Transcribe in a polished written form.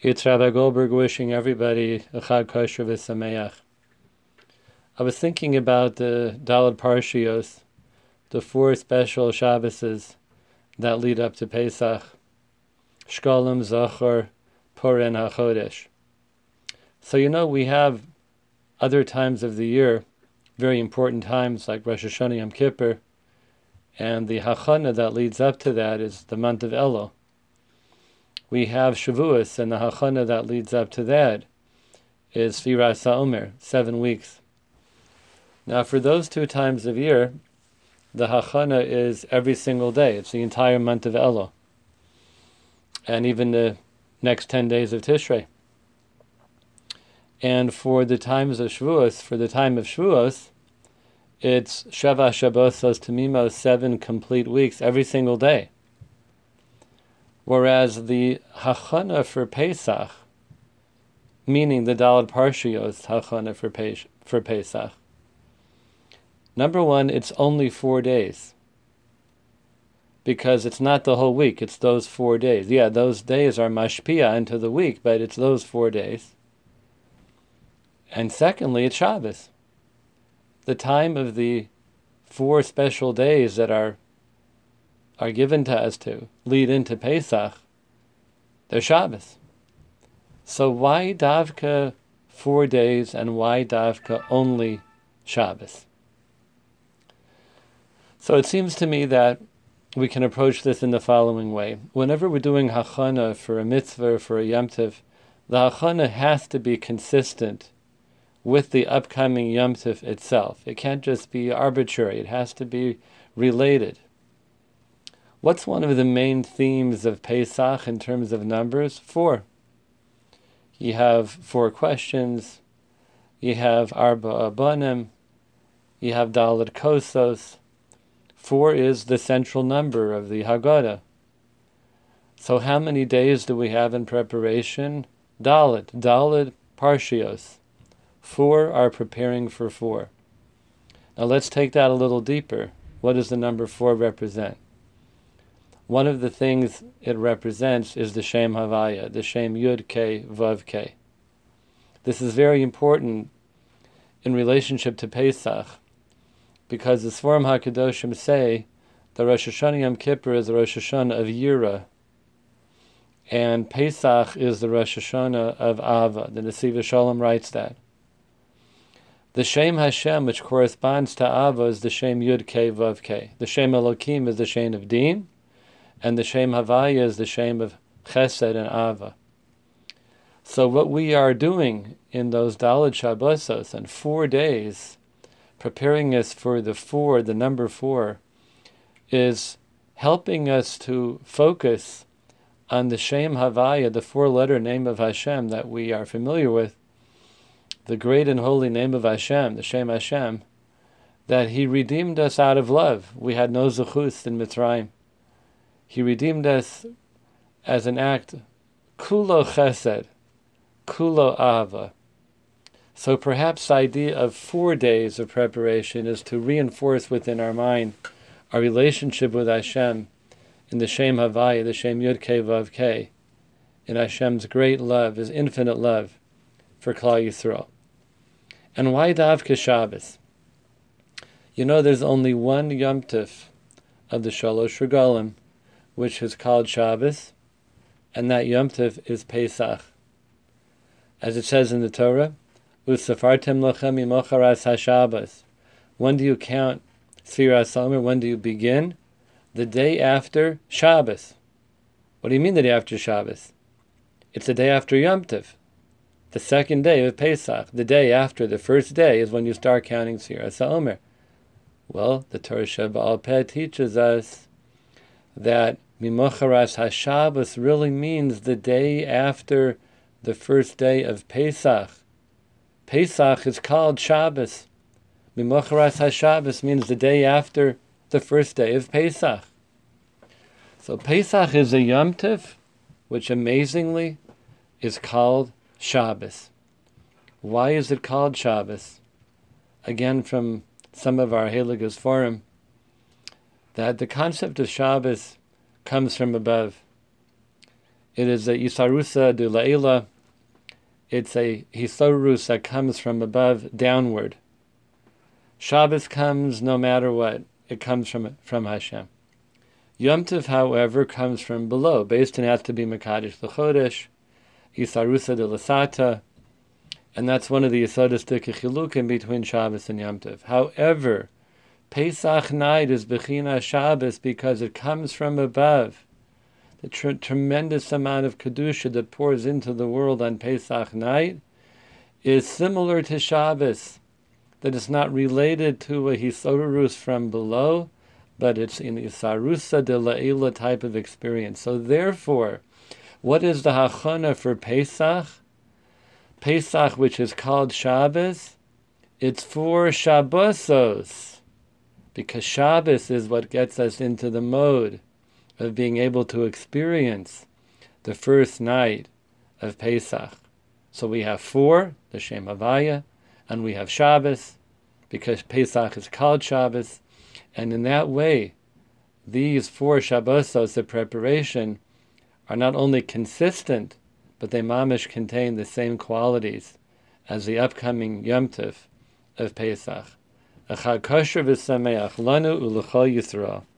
It's Rabbi Goldberg wishing everybody a Chag Kosher v'Sameach. I was thinking about the Daled Parshios, the 4 special Shabbases that lead up to Pesach, Shkolim, Zachor, Purim, HaChodesh. So we have other times of the year, very important times like Rosh Hashanah, Yom Kippur, and the Hachana that leads up to that is the month of Elul. We have Shavuos, and the Hachana that leads up to that is Sfiras HaOmer, 7 weeks. Now, for those 2 times of year, the Hachana is every single day. It's the entire month of Elul, and even the next 10 days of Tishrei. And for the times of Shavuos, it's Sheva Shabbosos Tamimos, 7 complete weeks, every single day. Whereas the Hachana for Pesach, meaning the Daled Parshios Hachana for Pesach, number one, it's only 4 days. Because it's not the whole week, it's those 4 days. Yeah, those days are mashpia into the week, but it's those 4 days. And secondly, it's Shabbos. The time of the 4 special days that are given to us to lead into Pesach, they're Shabbos. So why Davka 4 days and why Davka only Shabbos? So it seems to me that we can approach this in the following way. Whenever we're doing Hachana for a mitzvah, for a Yom Tov, the Hachana has to be consistent with the upcoming Yom Tov itself. It can't just be arbitrary. It has to be related. What's one of the main themes of Pesach in terms of numbers? 4. You have 4 questions. You have Arba Abanim. You have Daled Kosos. 4 is the central number of the Haggadah. So how many days do we have in preparation? Daled Parshios. 4 are preparing for 4. Now let's take that a little deeper. What does the number 4 represent? One of the things it represents is the Shem Havaya, the Shem Yud Kei Vav Kei. This is very important in relationship to Pesach, because the Sforim HaKadoshim say the Rosh Hashanah Yom Kippur is the Rosh Hashanah of Yira, and Pesach is the Rosh Hashanah of Ava. The Nesiv Shalom writes that. The Shem Hashem, which corresponds to Ava, is the Shem Yud Kei Vav Kei. The Shem Elokim is the Shem of Din, and the Shem Havaya is the Shem of Chesed and Ava. So what we are doing in those Daled Shabbosos and 4 days, preparing us for the number 4, is helping us to focus on the Shem Havaya, the 4-letter name of Hashem that we are familiar with, the great and holy name of Hashem, the Shem Hashem, that He redeemed us out of love. We had no zechus in Mitzrayim. He redeemed us as an act, kulo chesed, kulo ava. So perhaps the idea of 4 days of preparation is to reinforce within our mind our relationship with Hashem in the Shem Havaya, the Shem Yud Kei Vav Kei, in Hashem's great love, His infinite love for Klal Yisrael. And why Davka Shabbos? There's only one Yom Tov of the Shalosh Regalim, which is called Shabbos, and that Yom Tov is Pesach. As it says in the Torah, Usafartem lochem imocharas haShabbos. When do you count Sfiras HaOmer? When do you begin? The day after Shabbos. What do you mean the day after Shabbos? It's the day after Yom Tov, the second day of Pesach. The day after the first day is when you start counting Sfiras HaOmer. Well, the Torah She'Ba'al Peh teaches us that Mimocharas HaShabbos really means the day after the first day of Pesach. Pesach is called Shabbos. Mimocharas HaShabbos means the day after the first day of Pesach. So Pesach is a Yom Tov, which amazingly is called Shabbos. Why is it called Shabbos? Again, from some of our Heligas Forum, that the concept of Shabbos comes from above. It is a Isarusa de La'ila. It's a Hisarus that comes from above downward. Shabbos comes no matter what. It comes from Hashem. Yom Tov, however, comes from below. Beis Din has to be Mekadesh L'Chodesh, Isarusa de Lasata, and that's one of the Yesodistic Chilukim between Shabbos and Yom Tov. However, Pesach night is Bechina Shabbos because it comes from above. The tremendous amount of Kedusha that pours into the world on Pesach night is similar to Shabbos, that it's not related to a Hisorus from below, but it's in the Isarusa de La'ila type of experience. So therefore, what is the Hachana for Pesach? Pesach, which is called Shabbos, it's for Shabbosos, because Shabbos is what gets us into the mode of being able to experience the first night of Pesach. So we have 4, the Shem Havaya, and we have Shabbos, because Pesach is called Shabbos, and in that way, these 4 Shabbosos, the preparation, are not only consistent, but they mamish contain the same qualities as the upcoming Yom Tov of Pesach. Echad kosher v'sameach lanu u'lechol Yisrael.